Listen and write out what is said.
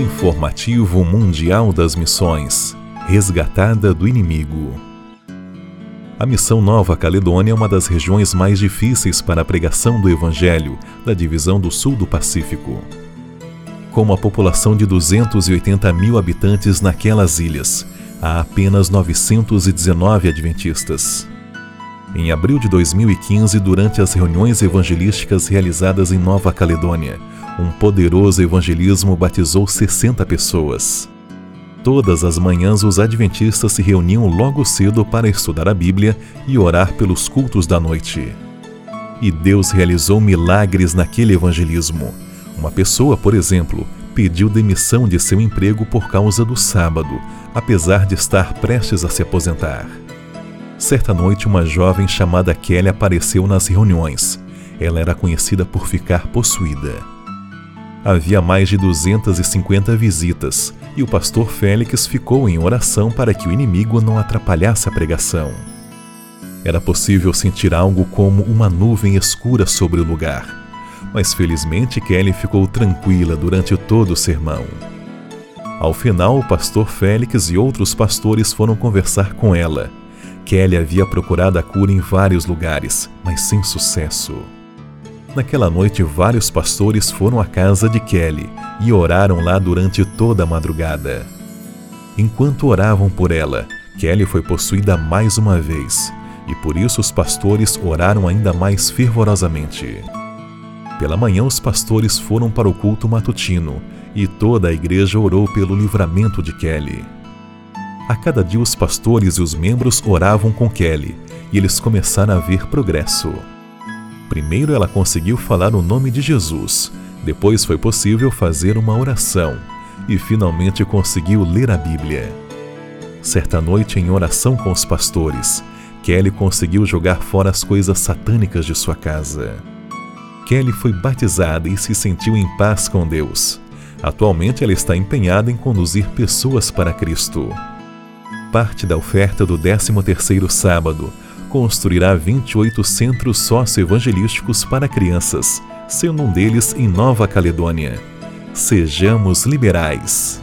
Informativo Mundial das Missões. Resgatada do inimigo. A Missão Nova Caledônia é uma das regiões mais difíceis para a pregação do Evangelho da divisão do Sul do Pacífico. Com uma população de 280 mil habitantes naquelas ilhas, há apenas 919 adventistas. Em abril de 2015, durante as reuniões evangelísticas realizadas em Nova Caledônia, um poderoso evangelismo batizou 60 pessoas. Todas as manhãs os adventistas se reuniam logo cedo para estudar a Bíblia e orar pelos cultos da noite. E Deus realizou milagres naquele evangelismo. Uma pessoa, por exemplo, pediu demissão de seu emprego por causa do sábado, apesar de estar prestes a se aposentar. Certa noite, uma jovem chamada Kelly apareceu nas reuniões. Ela era conhecida por ficar possuída. Havia mais de 250 visitas, e o pastor Félix ficou em oração para que o inimigo não atrapalhasse a pregação. Era possível sentir algo como uma nuvem escura sobre o lugar, mas felizmente Kelly ficou tranquila durante todo o sermão. Ao final, o pastor Félix e outros pastores foram conversar com ela. Kelly havia procurado a cura em vários lugares, mas sem sucesso. Naquela noite, vários pastores foram à casa de Kelly e oraram lá durante toda a madrugada. Enquanto oravam por ela, Kelly foi possuída mais uma vez, e por isso os pastores oraram ainda mais fervorosamente. Pela manhã, os pastores foram para o culto matutino, e toda a igreja orou pelo livramento de Kelly. A cada dia os pastores e os membros oravam com Kelly, e eles começaram a ver progresso. Primeiro ela conseguiu falar o nome de Jesus, depois foi possível fazer uma oração, e finalmente conseguiu ler a Bíblia. Certa noite, em oração com os pastores, Kelly conseguiu jogar fora as coisas satânicas de sua casa. Kelly foi batizada e se sentiu em paz com Deus. Atualmente ela está empenhada em conduzir pessoas para Cristo. Parte da oferta do 13º sábado construirá 28 centros socioevangelísticos para crianças, sendo um deles em Nova Caledônia. Sejamos liberais.